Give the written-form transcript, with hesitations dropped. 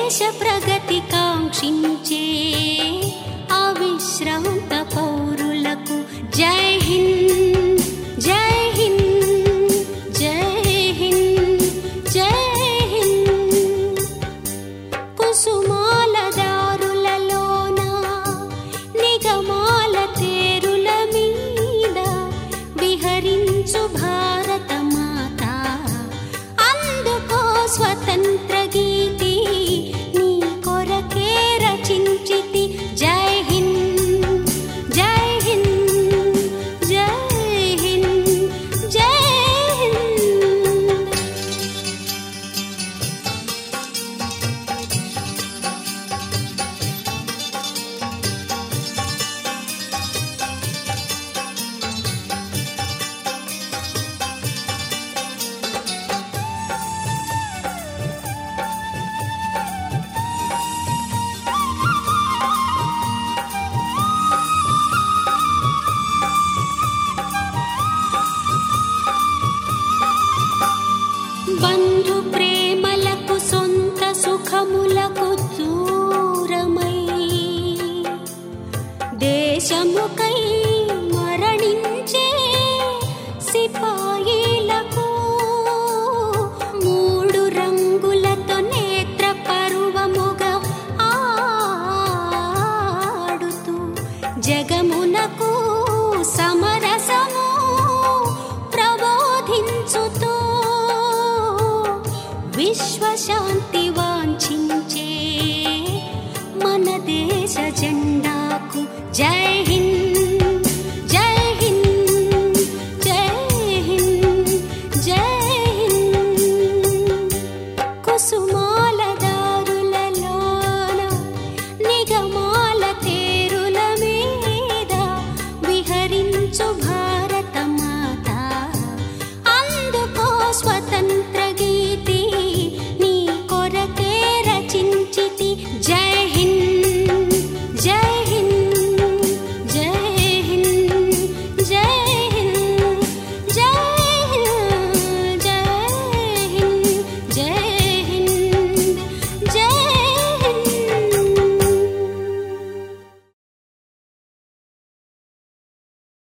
దేశ ప్రగతి కాంక్షించే అవిశ్రాంత పౌరులకు జై హింద్, జై హింద్, జై హింద్, జై హింద్. కుసుమాల దారులలోన నిగమాల తేరుల మీద విహరించు భారత మాత, అందుకో స్వతంత్ర గీతి నీ కొరకే రచించితి. జై హింద్, జై హింద్, జై హింద్, జై హింద్. బంధు ప్రేమలకు సొంత సుఖములకు దూరమై దేశముకై మరణించే సిపాయిలకు మూడు రంగులతో నేత్ర పర్వముగా ఆడుతూ జగమునకు సమరసము ప్రబోధించుతూ విశ్వశాంతి వాంఛించే మన దేశ జెండాకు జై హింద్, జై హింద్, జై హింద్, జై హింద్. కుసుమాల దారులలోన నిగమాల తేరుల మీద విహరించు భారత మాత, అందుకో స్వతంత్ర